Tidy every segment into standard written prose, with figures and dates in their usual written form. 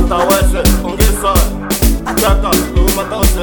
Mata wese, ungisa Chaka, mata wese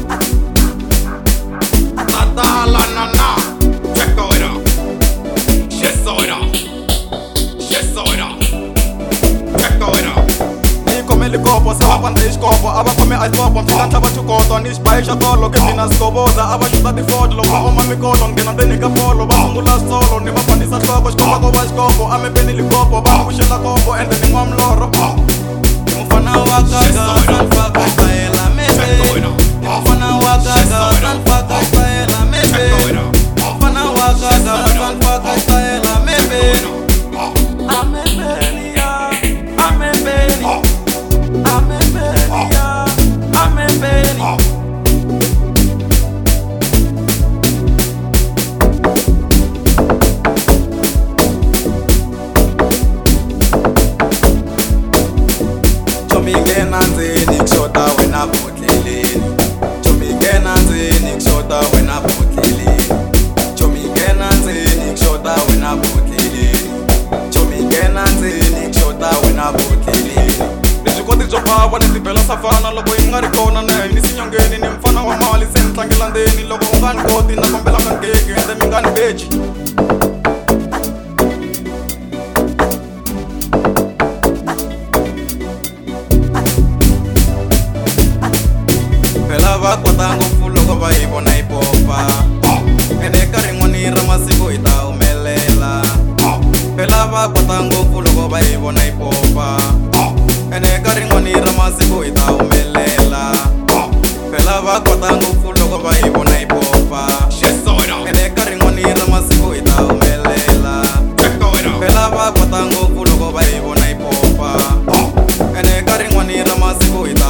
Tata la nana Cheka oira Shesa oira Shesa oira Cheka oira Come likopo, sawa panda iskopo Aba come icepopo, mfinanta bachukoto Nishpaisha tolo, kepina skoboza Aba shuta di fodlo, oma mikolo Ngena deni kapolo, basungula solo Niba pandisa soko, shkopa kwa iskopo Ame beni likopo, bana kushila kopo Ende ni mwamloro Mufana wakaga, sanfaka iskaela mebe Mufana wakaga, sanfaka iskaela mebe Mufana wakaga, sanfaka iskaela mebe Ame beni ya, ame beni Chomingena nzeni kushota wena bhutleleni Chomingena nzeni kushota wena bhutleleni Chomingena nzeni kushota wena bhutleleni Chomingena nzeni kushota wena bhutleleni Leswikoti byo phava ni tibela safana loko yi nga ri kona na hi ni sinyongeni ni mfana wa mali se ni tlangela ndzeni loko u nga ni koti na kombela kangeki ende mi nga ni beji phela va kota ngopfu loko va hi vona hi popa ende ka rin'wani ra masiku hi ta humelela phela va kota ngopfu loko va hi vona hi popa ene ka rin'wani ra masiku hi ta humelela phela va kota ngopfu loko va hi vona hi popa ene ka rin'wani ra masiku hi ta humelela phela va kota ngopfu loko va hi vona hi popa ene ka rin'wani ra masiku hi ta